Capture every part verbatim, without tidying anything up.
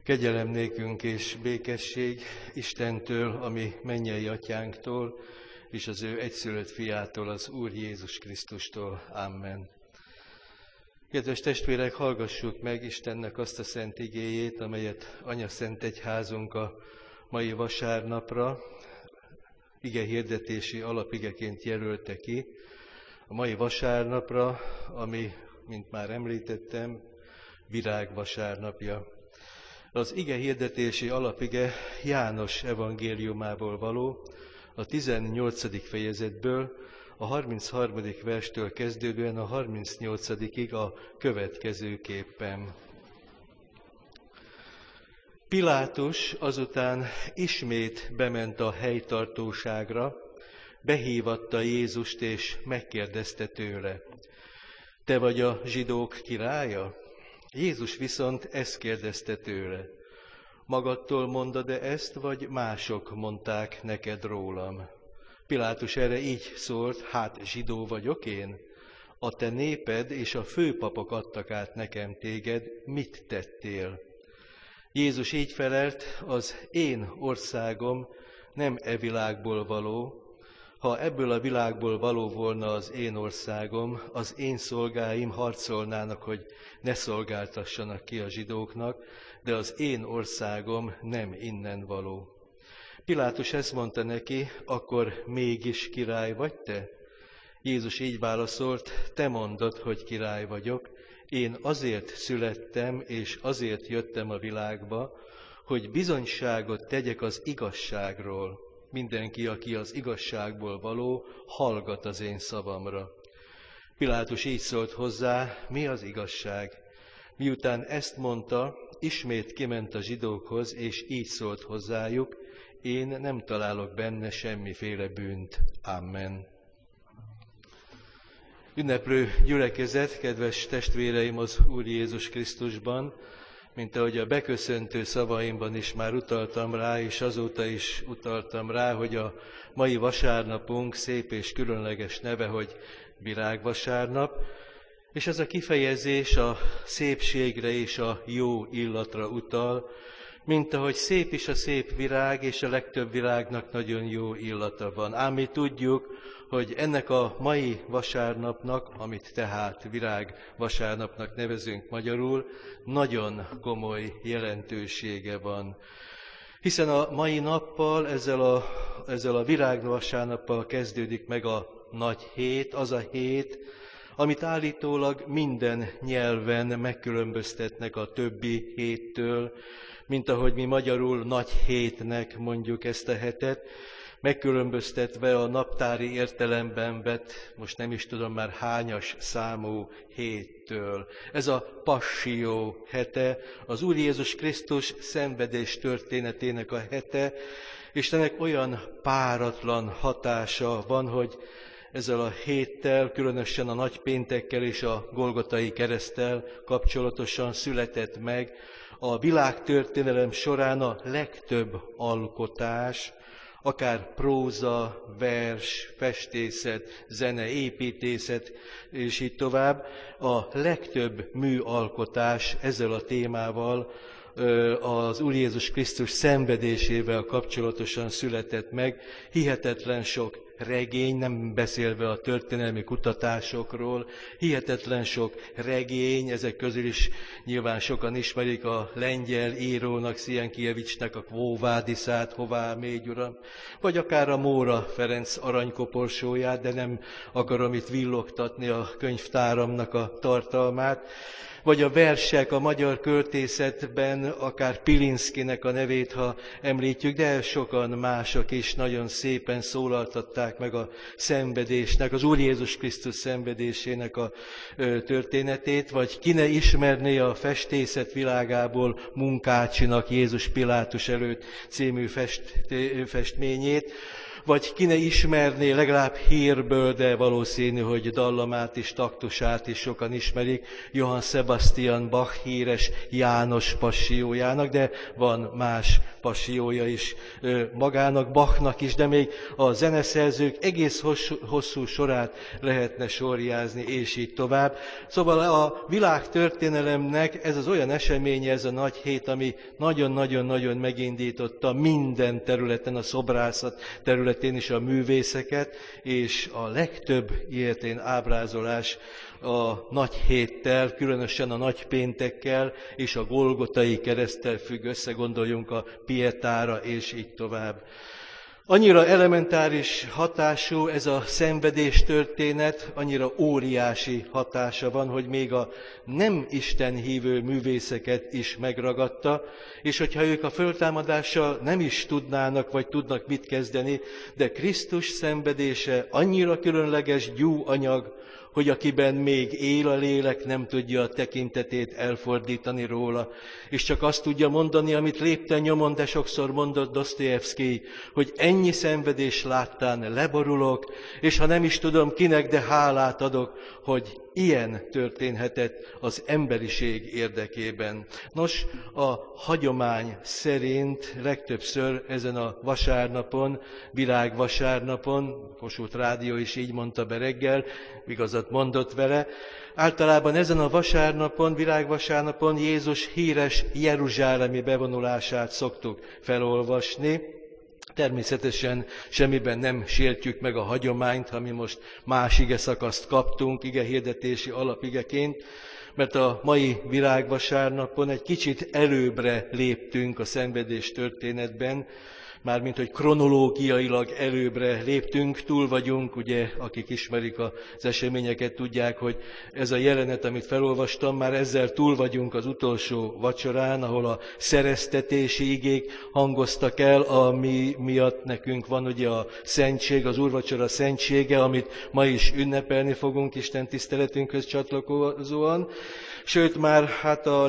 Kegyelem nékünk és békesség Istentől, ami mennyei atyánktól, és az ő egyszülött fiától, az Úr Jézus Krisztustól. Amen. Kedves testvérek, hallgassuk meg Istennek azt a szent igéjét, amelyet Anyaszent Egyházunk a mai vasárnapra ige hirdetési alapigeként jelölte ki. A mai vasárnapra, ami, mint már említettem, virágvasárnapja. Az ige hirdetési alapige János evangéliumából való, a tizennyolcadik fejezetből, a harmincharmadik verstől kezdődően a harmincnyolcadikig a következőképpen. Pilátus azután ismét bement a helytartóságra, behívatta Jézust és megkérdezte tőle: te vagy a zsidók királya? Jézus viszont ezt kérdezte tőle: magadtól mondod-e ezt, vagy mások mondták neked rólam? Pilátus erre így szólt: hát zsidó vagyok én? A te néped és a főpapok adtak át nekem téged, mit tettél? Jézus így felelt: az én országom nem e világból való. Ha ebből a világból való volna az én országom, az én szolgáim harcolnának, hogy ne szolgáltassanak ki a zsidóknak, de az én országom nem innen való. Pilátus ezt mondta neki: akkor mégis király vagy te? Jézus így válaszolt: te mondod, hogy király vagyok. Én azért születtem, és azért jöttem a világba, hogy bizonyságot tegyek az igazságról. Mindenki, aki az igazságból való, hallgat az én szavamra. Pilátus így szólt hozzá: mi az igazság? Miután ezt mondta, ismét kiment a zsidókhoz, és így szólt hozzájuk: én nem találok benne semmiféle bűnt. Amen. Ünneplő gyülekezet, kedves testvéreim az Úr Jézus Krisztusban, mint ahogy a beköszöntő szavaimban is már utaltam rá, és azóta is utaltam rá, hogy a mai vasárnapunk szép és különleges neve, hogy virágvasárnap, és ez a kifejezés a szépségre és a jó illatra utal, mint ahogy szép is a szép virág, és a legtöbb virágnak nagyon jó illata van. Ám mi tudjuk, hogy ennek a mai vasárnapnak, amit tehát virágvasárnapnak nevezünk magyarul, nagyon komoly jelentősége van. Hiszen a mai nappal, ezzel a, ezzel a virágvasárnappal kezdődik meg a nagy hét, az a hét, amit állítólag minden nyelven megkülönböztetnek a többi héttől, mint ahogy mi magyarul nagy hétnek mondjuk ezt a hetet, megkülönböztetve a naptári értelemben vett, most nem is tudom már hányas számú héttől. Ez a Passió hete, az Úr Jézus Krisztus szenvedés történetének a hete, és ennek olyan páratlan hatása van, hogy ezzel a héttel, különösen a nagypéntekkel és a Golgotai kereszttel kapcsolatosan született meg a világtörténelem során a legtöbb alkotás, akár próza, vers, festészet, zene, építészet, és így tovább. A legtöbb műalkotás ezzel a témával, az Úr Jézus Krisztus szenvedésével kapcsolatosan született meg. Hihetetlen sok regény, nem beszélve a történelmi kutatásokról, hihetetlen sok regény, ezek közül is nyilván sokan ismerik a lengyel írónak, Sienkiewicz-nek a Quo Vadisát, hová mégy uram, vagy akár a Móra Ferenc aranykoporsóját, de nem akarom itt villogtatni a könyvtáramnak a tartalmát, vagy a versek a magyar költészetben, akár Pilinszkinek a nevét, ha említjük, de sokan mások is nagyon szépen szólaltatták meg a szenvedésnek, az Úr Jézus Krisztus szenvedésének a történetét, vagy ki ne ismerné a festészet világából Munkácsinak Jézus Pilátus előtt című fest, festményét, vagy ki ne ismerné legalább hírből, de valószínű, hogy dallamát is, taktusát is sokan ismerik, Johann Sebastian Bach híres János passiójának, de van más passiója is magának, Bachnak is, de még a zeneszerzők egész hosszú, hosszú sorát lehetne sorjázni, és így tovább. Szóval a világtörténelemnek ez az olyan eseménye, ez a nagy hét, ami nagyon-nagyon-nagyon megindította minden területen, a szobrászat területén is a művészeket, és a legtöbb ilyetén ábrázolás a nagy héttel, különösen a nagy péntekkel és a Golgotai kereszttel függ össze, gondoljunk a Pietára, és így tovább. Annyira elementáris hatású ez a szenvedés történet, annyira óriási hatása van, hogy még a nem Isten hívő művészeket is megragadta, és hogyha ők a föltámadással nem is tudnának, vagy tudnak mit kezdeni, de Krisztus szenvedése annyira különleges gyúanyag, hogy akiben még él a lélek, nem tudja a tekintetét elfordítani róla, és csak azt tudja mondani, amit lépten nyomon, de sokszor mondott Dostoyevsky, hogy ennyi szenvedés láttán leborulok, és ha nem is tudom kinek, de hálát adok, hogy ilyen történhetett az emberiség érdekében. Nos, a hagyomány szerint legtöbbször ezen a vasárnapon, virágvasárnapon, Kossuth Rádió is így mondta be reggel, igazat mondott vele, általában ezen a vasárnapon, virágvasárnapon Jézus híres jeruzsálemi bevonulását szoktuk felolvasni. Természetesen semmiben nem sértjük meg a hagyományt, ha mi most más igeszakaszt kaptunk igehirdetési alapigeként, mert a mai virágvasárnapon egy kicsit előbbre léptünk a szenvedés történetben, mármint, hogy kronológiailag előbbre léptünk, túl vagyunk, ugye, akik ismerik az eseményeket, tudják, hogy ez a jelenet, amit felolvastam, már ezzel túl vagyunk az utolsó vacsorán, ahol a szereztetési igék hangoztak el, ami miatt nekünk van ugye a szentség, az úrvacsora szentsége, amit ma is ünnepelni fogunk Isten tiszteletünkhöz csatlakozóan. Sőt, már hát a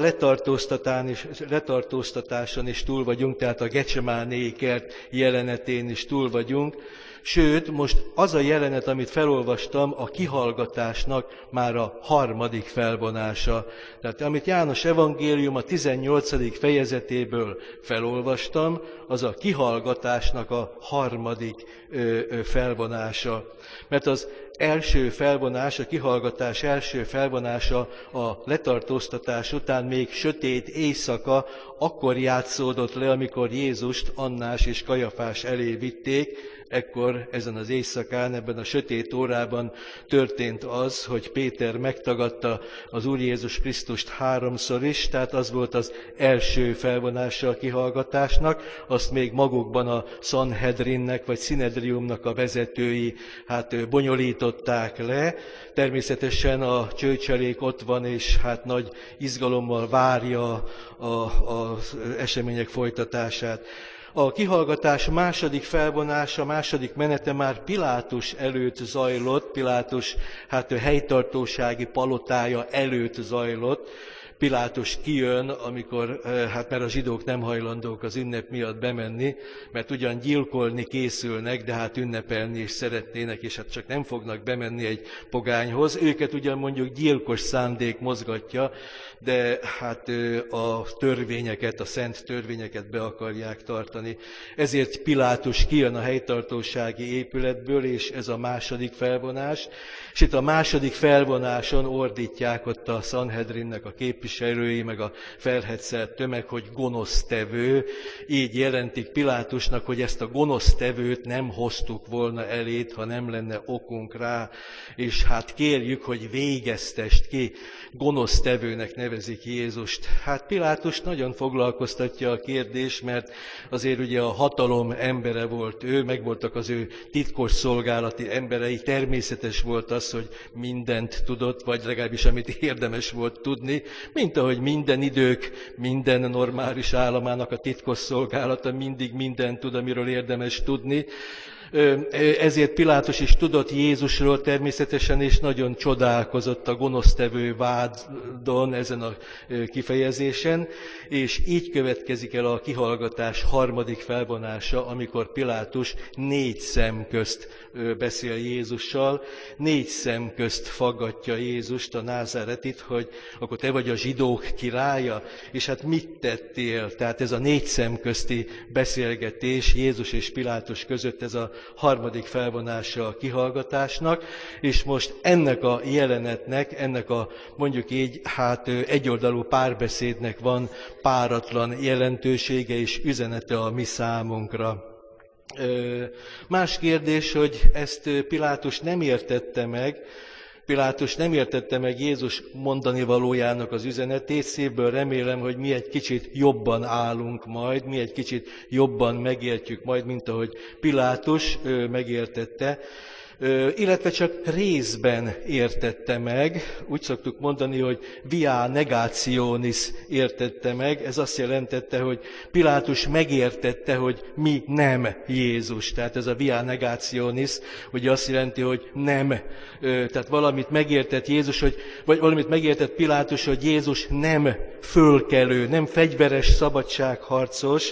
letartóztatáson is túl vagyunk, tehát a Gecsemánéi kert jelenetén is túl vagyunk. Sőt, most az a jelenet, amit felolvastam, a kihallgatásnak már a harmadik felvonása. Tehát amit János evangélium a tizennyolcadik fejezetéből felolvastam, az a kihallgatásnak a harmadik ö, ö, felvonása. Mert az első felvonás, a kihallgatás első felvonása a letartóztatás után még sötét éjszaka, akkor játszódott le, amikor Jézust Annás és Kajafás elé vitték. Ekkor ezen az éjszakán, ebben a sötét órában történt az, hogy Péter megtagadta az Úr Jézus Krisztust háromszor is, tehát az volt az első felvonása a kihallgatásnak, azt még magukban a Sanhedrinnek vagy Sinedriumnak a vezetői hát bonyolították le. Természetesen a csőcselék ott van, és hát nagy izgalommal várja az események folytatását. A kihallgatás második felvonása, második menete már Pilátus előtt zajlott, Pilátus hát helytartósági palotája előtt zajlott. Pilátus kijön, amikor, hát mert a zsidók nem hajlandók az ünnep miatt bemenni, mert ugyan gyilkolni készülnek, de hát ünnepelni is szeretnének, és hát csak nem fognak bemenni egy pogányhoz. Őket ugyan mondjuk gyilkos szándék mozgatja, de hát a törvényeket, a szent törvényeket be akarják tartani. Ezért Pilátus kijön a helytartósági épületből, és ez a második felvonás. És itt a második felvonáson ordítják ott a Sanhedrinnek a képviselői, meg a felhetszelt tömeg, hogy gonosztevő. Így jelentik Pilátusnak, hogy ezt a gonosztevőt nem hoztuk volna elét, ha nem lenne okunk rá, és hát kérjük, hogy végeztest ki, gonosztevőnek nevezik Jézust. Hát Pilátus nagyon foglalkoztatja a kérdés, mert azért ugye a hatalom embere volt ő, megvoltak az ő titkos szolgálati emberei, természetes volt az, hogy mindent tudott, vagy legalábbis amit érdemes volt tudni, mint ahogy minden idők, minden normális államának a titkos szolgálata mindig mindent tud, amiről érdemes tudni. Ezért Pilátus is tudott Jézusról természetesen, és nagyon csodálkozott a gonosztevő vádon, ezen a kifejezésen, és így következik el a kihallgatás harmadik felvonása, amikor Pilátus négy szem közt beszél Jézussal, négy szem közt faggatja Jézust, a názáretit, hogy akkor te vagy a zsidók királya, és hát mit tettél? Tehát ez a négy szem közti beszélgetés Jézus és Pilátus között, ez a harmadik felvonása a kihallgatásnak, és most ennek a jelenetnek, ennek a mondjuk így, hát egyoldalú párbeszédnek van páratlan jelentősége és üzenete a mi számunkra. Más kérdés, hogy ezt Pilátus nem értette meg, Pilátus nem értette meg Jézus mondani valójának az üzenetét, szívből remélem, hogy mi egy kicsit jobban állunk majd, mi egy kicsit jobban megértjük majd, mint ahogy Pilátus megértette, illetve csak részben értette meg. Úgy szoktuk mondani, hogy via negationis értette meg. Ez azt jelentette, hogy Pilátus megértette, hogy mi nem Jézus. Tehát ez a via negationis, ugye azt jelenti, hogy nem. Tehát valamit megértett Jézus, hogy, vagy valamit megértett Pilátus, hogy Jézus nem fölkelő, nem fegyveres szabadságharcos,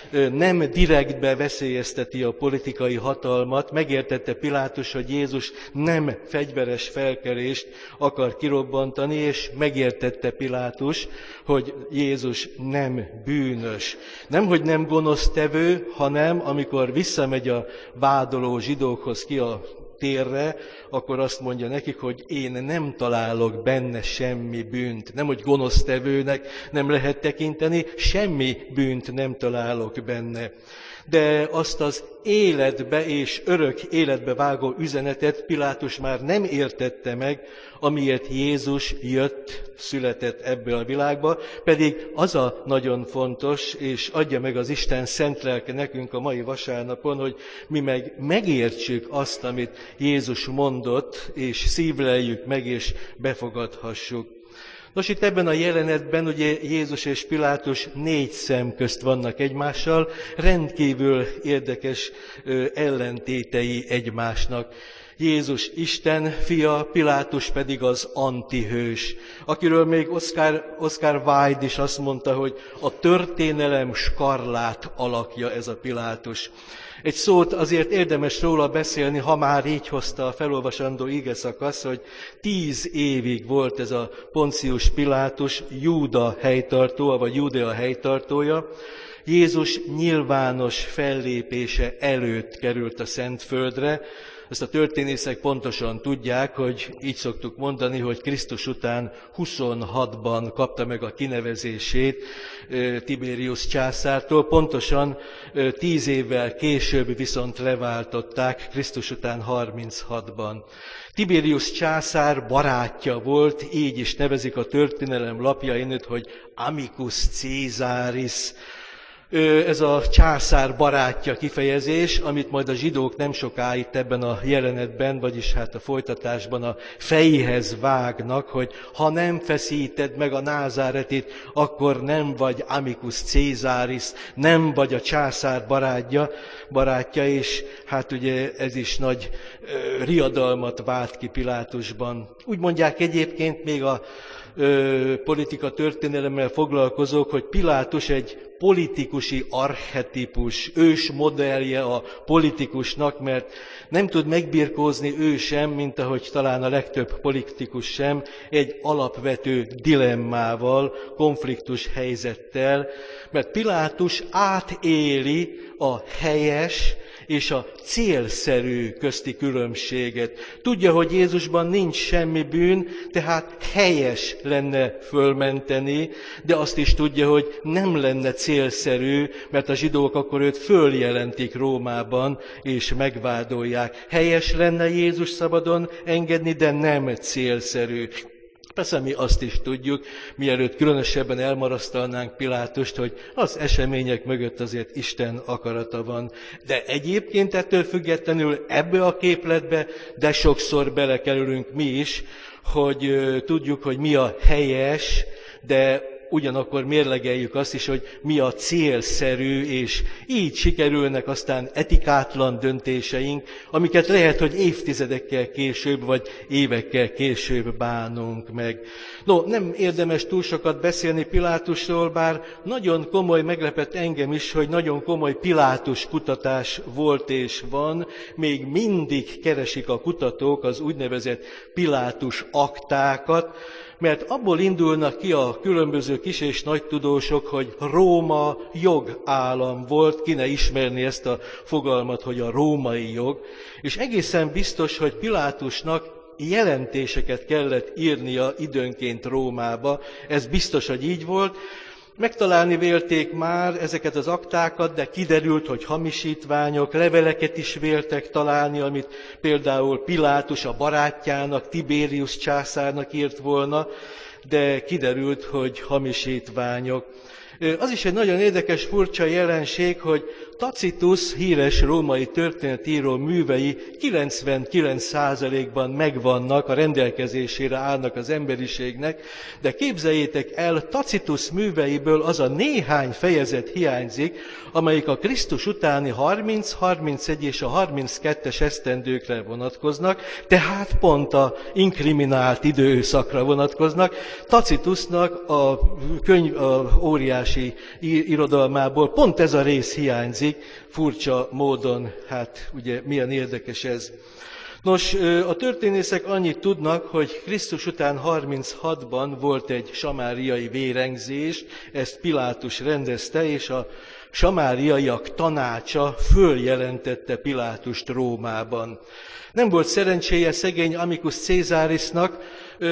nem direktbe veszélyezteti a politikai hatalmat. Megértette Pilátus, hogy Jézus nem fegyveres felkelést akar kirobbantani, és megértette Pilátus, hogy Jézus nem bűnös. Nem, hogy nem gonosztevő, hanem amikor visszamegy a vádoló zsidókhoz ki a térre, akkor azt mondja nekik, hogy én nem találok benne semmi bűnt. Nem, hogy gonosztevőnek nem lehet tekinteni, semmi bűnt nem találok benne. De azt az életbe és örök életbe vágó üzenetet Pilátus már nem értette meg, amiért Jézus jött, született ebbe a világba, pedig az a nagyon fontos, és adja meg az Isten szent lelke nekünk a mai vasárnapon, hogy mi meg megértsük azt, amit Jézus mondott, és szívleljük meg, és befogadhassuk. Nos, itt ebben a jelenetben ugye Jézus és Pilátus négy szem közt vannak egymással, rendkívül érdekes ö, ellentétei egymásnak. Jézus Isten fia, Pilátus pedig az antihős, akiről még Oscar, Oscar Wilde is azt mondta, hogy a történelem skarlát alakja ez a Pilátus. Egy szót azért érdemes róla beszélni, ha már így hozta a felolvasandó igeszakasz, hogy tíz évig volt ez a Poncius Pilátus Júda helytartója, vagy Júdea helytartója. Jézus nyilvános fellépése előtt került a Szentföldre. Ezt a történészek pontosan tudják, hogy így szoktuk mondani, hogy Krisztus után huszonhatban kapta meg a kinevezését Tiberius császártól, pontosan tíz évvel később viszont leváltották, Krisztus után harminchatban. Tiberius császár barátja volt, így is nevezik a történelem lapjain, hogy amicus Caesaris. Ez a császár barátja kifejezés, amit majd a zsidók nem soká itt ebben a jelenetben, vagyis hát a folytatásban a fejéhez vágnak, hogy ha nem feszíted meg a názáretit, akkor nem vagy amicus Caesaris, nem vagy a császár barátja, barátja, és hát ugye ez is nagy ö, riadalmat vált ki Pilátusban. Úgy mondják egyébként még a ö, politika történelemmel foglalkozók, hogy Pilátus egy politikusi archetípus, ős modellje a politikusnak, mert nem tud megbirkózni ő sem, mint ahogy talán a legtöbb politikus sem, egy alapvető dilemmával, konfliktus helyzettel, mert Pilátus átéli a helyes és a célszerű közti különbséget. Tudja, hogy Jézusban nincs semmi bűn, tehát helyes lenne fölmenteni, de azt is tudja, hogy nem lenne célszerű, mert a zsidók akkor őt följelentik Rómában, és megvádolják. Helyes lenne Jézus szabadon engedni, de nem célszerű. Persze mi azt is tudjuk, mielőtt különösebben elmarasztalnánk Pilátust, hogy az események mögött azért Isten akarata van. De egyébként ettől függetlenül ebbe a képletbe, de sokszor belekerülünk mi is, hogy tudjuk, hogy mi a helyes, de ugyanakkor mérlegeljük azt is, hogy mi a célszerű, és így sikerülnek aztán etikátlan döntéseink, amiket lehet, hogy évtizedekkel később, vagy évekkel később bánunk meg. No, nem érdemes túl sokat beszélni Pilátusról, bár nagyon komoly, meglepett engem is, hogy nagyon komoly Pilátus kutatás volt és van, még mindig keresik a kutatók az úgynevezett Pilátus aktákat, mert abból indulnak ki a különböző kis és nagy tudósok, hogy Róma jogállam volt, ki ne ismerni ezt a fogalmat, hogy a római jog, és egészen biztos, hogy Pilátusnak jelentéseket kellett írnia időnként Rómába, ez biztos, hogy így volt. Megtalálni vélték már ezeket az aktákat, de kiderült, hogy hamisítványok, leveleket is véltek találni, amit például Pilátus a barátjának, Tiberius császárnak írt volna, de kiderült, hogy hamisítványok. Az is egy nagyon érdekes, furcsa jelenség, hogy Tacitus híres római történetíró művei kilencvenkilenc százalékban megvannak, a rendelkezésére állnak az emberiségnek, de képzeljétek el, Tacitus műveiből az a néhány fejezet hiányzik, amelyik a Krisztus utáni harminc, harmincegy és a harminckettes esztendőkre vonatkoznak, tehát pont a inkriminált időszakra vonatkoznak. Tacitusnak a könyv, a óriási irodalmából pont ez a rész hiányzik, furcsa módon, hát ugye milyen érdekes ez. Nos, a történészek annyit tudnak, hogy Krisztus után harminchatban volt egy samáriai vérengzés, ezt Pilátus rendezte, és a samáriaiak tanácsa följelentette Pilátust Rómában. Nem volt szerencséje szegény Amicus Caesarisnak,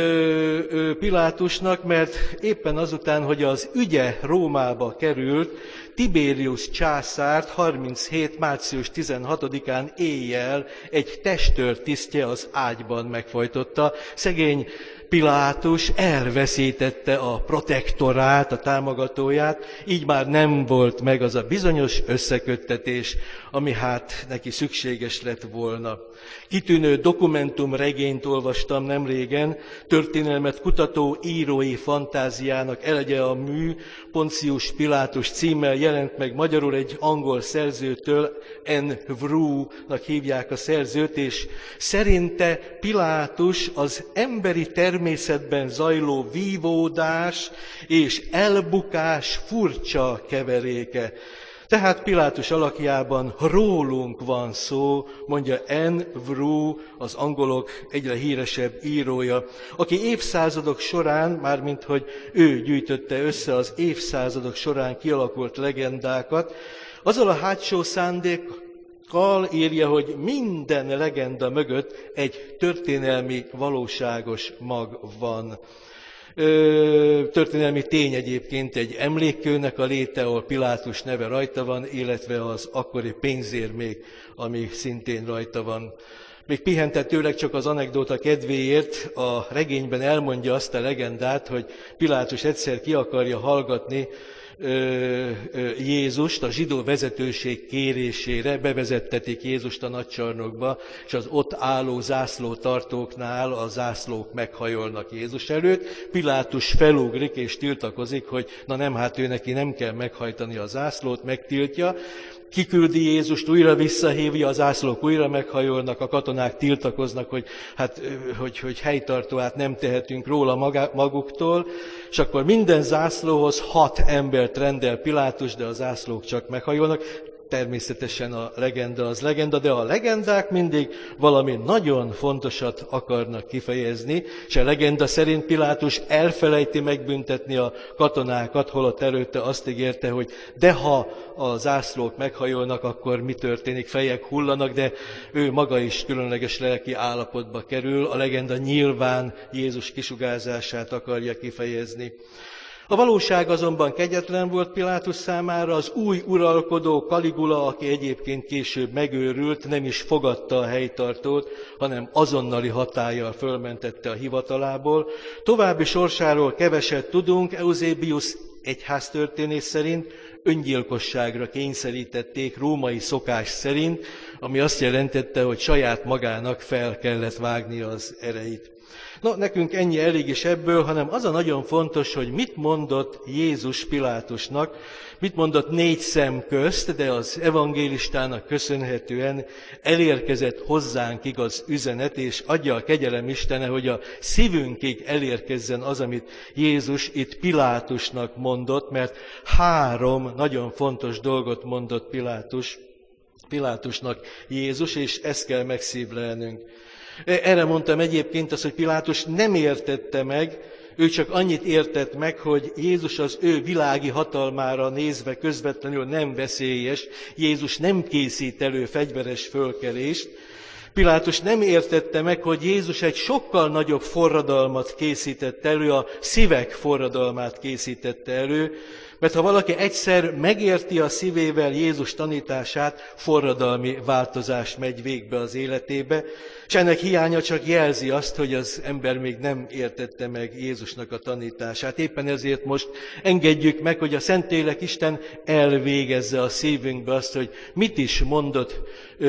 Pilátusnak, mert éppen azután, hogy az ügye Rómába került, Tiberius császárt harminchét. március tizenhatodikán éjjel egy testőr tisztje az ágyban megfojtotta. Szegény Pilátus elveszítette a protektorát, a támogatóját, így már nem volt meg az a bizonyos összeköttetés, ami hát neki szükséges lett volna. Kitűnő dokumentumregényt olvastam nemrégen, történelmet kutató írói fantáziának elegye a mű, Poncius Pilátus címmel jelent meg magyarul egy angol szerzőtől, Anne Vrew-nak hívják a szerzőt, és szerinte Pilátus az emberi természetben zajló vívódás és elbukás furcsa keveréke. Tehát Pilátus alakjában rólunk van szó, mondja Anne Vrew, az angolok egyre híresebb írója, aki évszázadok során, mármint hogy ő gyűjtötte össze az évszázadok során kialakult legendákat, azzal a hátsó szándékkal írja, hogy minden legenda mögött egy történelmi, valóságos mag van. Történelmi tény egyébként egy emlékkőnek a léte, ahol Pilátus neve rajta van, illetve az akkori pénzérmék, ami szintén rajta van. Még pihentetőleg csak az anekdóta kedvéért a regényben elmondja azt a legendát, hogy Pilátus egyszer ki akarja hallgatni Jézust a zsidó vezetőség kérésére, bevezettetik Jézust a nagycsarnokba, és az ott álló zászlótartóknál a zászlók meghajolnak Jézus előtt. Pilátus felugrik és tiltakozik, hogy na nem, hát ő neki nem kell meghajtani a zászlót, megtiltja. Kiküldi Jézust, újra visszahívja, a zászlók újra meghajolnak, a katonák tiltakoznak, hogy, hát, hogy, hogy helytartó, át nem tehetünk róla maguktól, és akkor minden zászlóhoz hat embert rendel Pilátus, de a zászlók csak meghajolnak. Természetesen a legenda az legenda, de a legendák mindig valami nagyon fontosat akarnak kifejezni, és a legenda szerint Pilátus elfelejti megbüntetni a katonákat, holott előtte azt ígérte, hogy de ha a zászlók meghajolnak, akkor mi történik, fejek hullanak, de ő maga is különleges lelki állapotba kerül, a legenda nyilván Jézus kisugárzását akarja kifejezni. A valóság azonban kegyetlen volt Pilátus számára, az új uralkodó Kaligula, aki egyébként később megőrült, nem is fogadta a helytartót, hanem azonnali hatállyal fölmentette a hivatalából. További sorsáról keveset tudunk, Eusebius egyháztörténész szerint öngyilkosságra kényszerítették római szokás szerint, ami azt jelentette, hogy saját magának fel kellett vágnia az ereit. No, nekünk ennyi elég is ebből, hanem az a nagyon fontos, hogy mit mondott Jézus Pilátusnak, mit mondott négy szem közt, de az evangélistának köszönhetően elérkezett hozzánk igaz üzenet, és adja a kegyelem Istene, hogy a szívünkig elérkezzen az, amit Jézus itt Pilátusnak mondott, mert három nagyon fontos dolgot mondott Pilátus, Pilátusnak Jézus, és ezt kell megszívlelnünk. Erre mondtam egyébként azt, hogy Pilátus nem értette meg, ő csak annyit értett meg, hogy Jézus az ő világi hatalmára nézve közvetlenül nem veszélyes, Jézus nem készít elő fegyveres fölkelést. Pilátus nem értette meg, hogy Jézus egy sokkal nagyobb forradalmat készített elő, a szívek forradalmát készítette elő, mert ha valaki egyszer megérti a szívével Jézus tanítását, forradalmi változás megy végbe az életébe, és ennek hiánya csak jelzi azt, hogy az ember még nem értette meg Jézusnak a tanítását. Éppen ezért most engedjük meg, hogy a Szentlélek Isten elvégezze a szívünkbe azt, hogy mit is mondott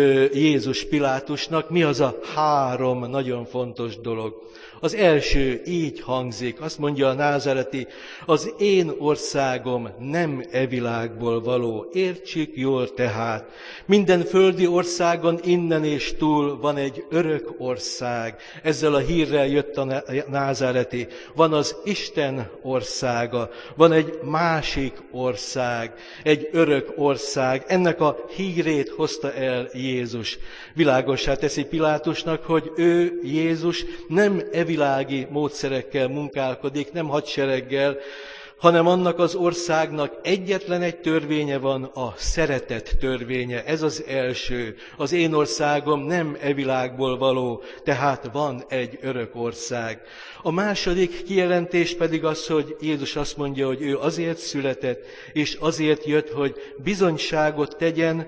Jézus Pilátusnak, mi az a három nagyon fontos dolog. Az első így hangzik, azt mondja a názáreti, az én országom nem e világból való, értsük jól tehát. Minden földi országon innen és túl van egy örök ország. Ezzel a hírrel jött a názáreti. Van az Isten országa, van egy másik ország, egy örök ország. Ennek a hírét hozta el Jézus. Világossá teszi Pilátusnak, hogy ő, Jézus nem e világi módszerekkel munkálkodik, nem hadsereggel, hanem annak az országnak egyetlen egy törvénye van, a szeretet törvénye. Ez az első. Az én országom nem e világból való, tehát van egy örök ország. A második kijelentés pedig az, hogy Jézus azt mondja, hogy ő azért született, és azért jött, hogy bizonyságot tegyen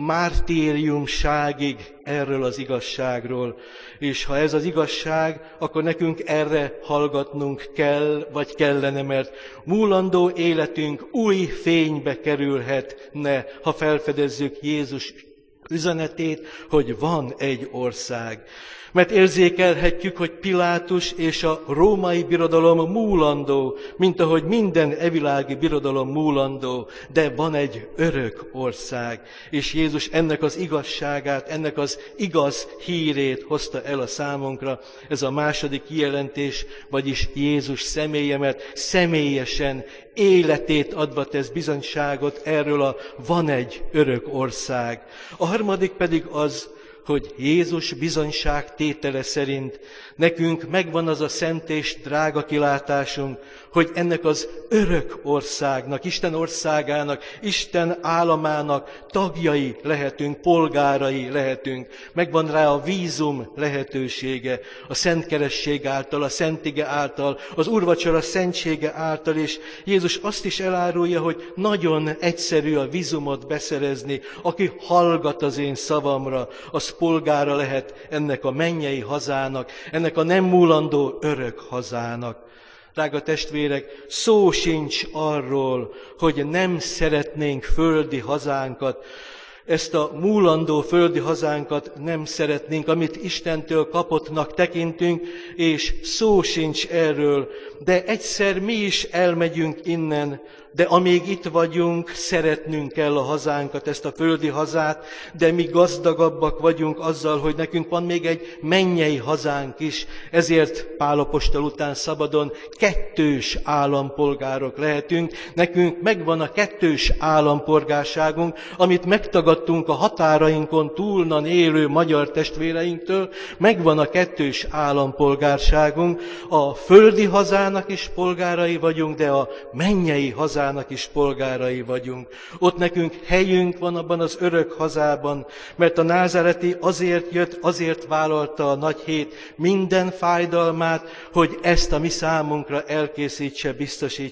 mártériumságig erről az igazságról. És ha ez az igazság, akkor nekünk erre hallgatnunk kell, vagy kellene, mert múlandó életünk új fénybe kerülhetne, ha felfedezzük Jézus üzenetét, hogy van egy ország. Mert érzékelhetjük, hogy Pilátus és a római birodalom múlandó, mint ahogy minden evilági birodalom múlandó, de van egy örök ország. És Jézus ennek az igazságát, ennek az igaz hírét hozta el a számunkra. Ez a második kijelentés, vagyis Jézus személye, mert személyesen életét adva tesz bizonyságot erről a van egy örök ország. A harmadik pedig az, hogy Jézus bizonyságtétele szerint nekünk megvan az a szent és drága kilátásunk, hogy ennek az örök országnak, Isten országának, Isten államának tagjai lehetünk, polgárai lehetünk. Megvan rá a vízum lehetősége, a szentkeresség által, a szentige által, az úrvacsora szentsége által, és Jézus azt is elárulja, hogy nagyon egyszerű a vízumot beszerezni. Aki hallgat az én szavamra, az polgára lehet ennek a mennyei hazának, ennek a nem múlandó örök hazának. Drága testvérek, szó sincs arról, hogy nem szeretnénk földi hazánkat, ezt a múlandó földi hazánkat nem szeretnénk, amit Istentől kapottnak tekintünk, és szó sincs erről, de egyszer mi is elmegyünk innen, de amíg itt vagyunk, szeretnünk kell a hazánkat, ezt a földi hazát, de mi gazdagabbak vagyunk azzal, hogy nekünk van még egy mennyei hazánk is, ezért Pál apostol után szabadon kettős állampolgárok lehetünk. Nekünk megvan a kettős állampolgárságunk, amit megtagadtunk a határainkon túlnan élő magyar testvéreinktől, megvan a kettős állampolgárságunk, a földi hazának is polgárai vagyunk, de a mennyei hazának is polgárai vagyunk. Ott nekünk helyünk van abban az örök hazában, mert a názáreti azért jött, azért vállalta a nagy hét minden fájdalmát, hogy ezt a mi számunkra elkészítse, biztosítsa.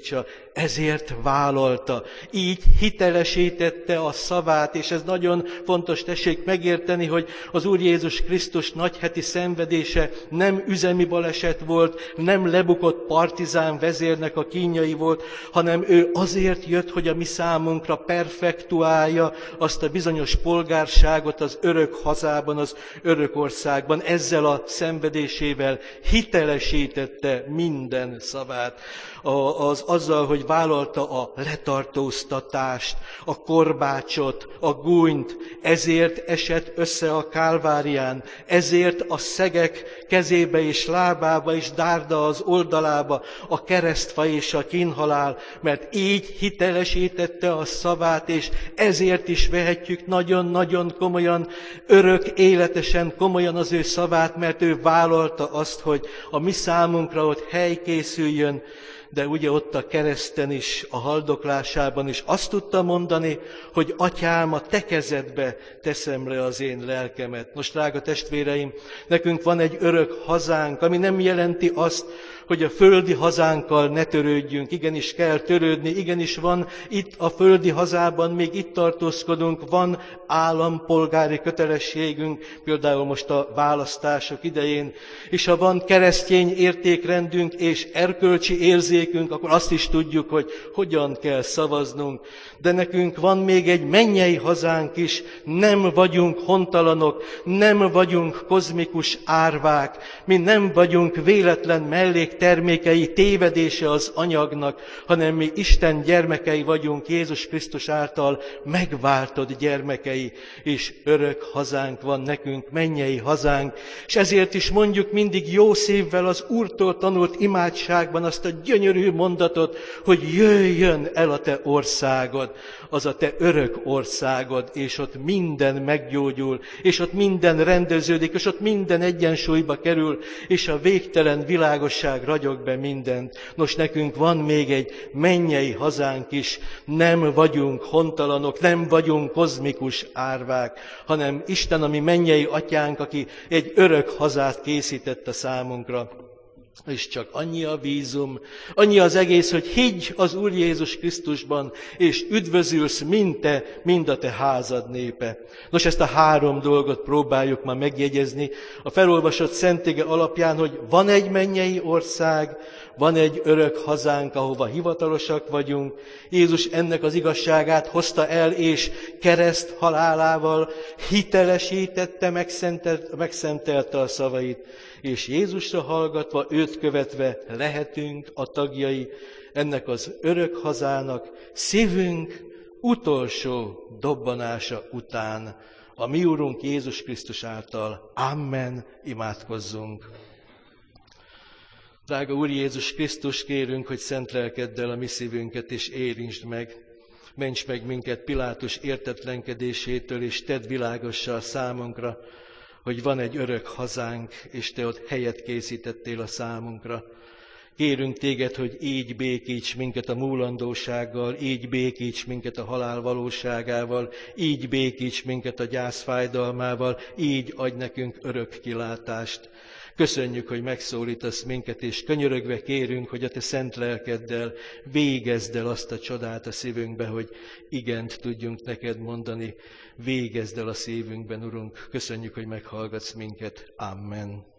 ezért vállalta. Így hitelesítette a szavát, és ez nagyon fontos, tessék megérteni, hogy az Úr Jézus Krisztus nagyheti szenvedése nem üzemi baleset volt, nem lebukott partizán vezérnek a kínjai volt, hanem ő azért jött, hogy a mi számunkra perfektuálja azt a bizonyos polgárságot az örök hazában, az örök országban. Ezzel a szenvedésével hitelesítette minden szavát. Az, azzal, hogy vállalta a letartóztatást, a korbácsot, a gúnyt, ezért esett össze a Kálvárián, ezért a szegek kezébe és lábába és dárda az oldalába a keresztfa és a kínhalál, mert így hitelesítette a szavát, és ezért is vehetjük nagyon-nagyon komolyan, örök életesen komolyan az ő szavát, mert ő vállalta azt, hogy a mi számunkra ott hely készüljön, de ugye ott a kereszten is, a haldoklásában is azt tudta mondani, hogy Atyám, a te kezedbe teszem le az én lelkemet. Nos, drága testvéreim, nekünk van egy örök hazánk, ami nem jelenti azt, hogy a földi hazánkkal ne törődjünk. Igenis kell törődni, igenis van itt a földi hazában, még itt tartózkodunk, van állampolgári kötelességünk, például most a választások idején, és ha van keresztény értékrendünk és erkölcsi érzékünk, akkor azt is tudjuk, hogy hogyan kell szavaznunk. De nekünk van még egy mennyei hazánk is, nem vagyunk hontalanok, nem vagyunk kozmikus árvák, mi nem vagyunk véletlen melléktermékei, tévedése az anyagnak, hanem mi Isten gyermekei vagyunk, Jézus Krisztus által megváltott gyermekei, és örök hazánk van nekünk, mennyei hazánk, és ezért is mondjuk mindig jó szívvel az Úrtól tanult imádságban azt a gyönyörű mondatot, hogy jöjjön el a te országod, az a te örök országod, és ott minden meggyógyul, és ott minden rendeződik, és ott minden egyensúlyba kerül, és a végtelen világosság ragyog be mindent. Nos, nekünk van még egy mennyei hazánk is, nem vagyunk hontalanok, nem vagyunk kozmikus árvák, hanem Isten, ami mennyei atyánk, aki egy örök hazát készített a számunkra. És csak annyi a vízum, annyi az egész, hogy higgy az Úr Jézus Krisztusban, és üdvözülsz mind te, mind a te házad népe. Nos, ezt a három dolgot próbáljuk ma megjegyezni a felolvasott szentige alapján, hogy van egy mennyei ország, van egy örök hazánk, ahova hivatalosak vagyunk. Jézus ennek az igazságát hozta el, és kereszt halálával hitelesítette, megszentelte, megszentelte a szavait. És Jézusra hallgatva, őt követve lehetünk a tagjai ennek az örök hazának, szívünk utolsó dobbanása után, a mi Urunk Jézus Krisztus által. Amen, imádkozzunk! Drága Úr Jézus Krisztus, kérünk, hogy szent lelkeddel a mi szívünket, és érintsd meg. Ments meg minket Pilátus értetlenkedésétől, és tedd világossá számunkra, hogy van egy örök hazánk, és te ott helyet készítettél a számunkra. Kérünk téged, hogy így békíts minket a múlandósággal, így békíts minket a halál valóságával, így békíts minket a gyász fájdalmával, így adj nekünk örök kilátást. Köszönjük, hogy megszólítasz minket, és könyörögve kérünk, hogy a te szent lelkeddel végezd el azt a csodát a szívünkbe, hogy igent tudjunk neked mondani. Végezd el a szívünkben, Urunk. Köszönjük, hogy meghallgatsz minket. Amen.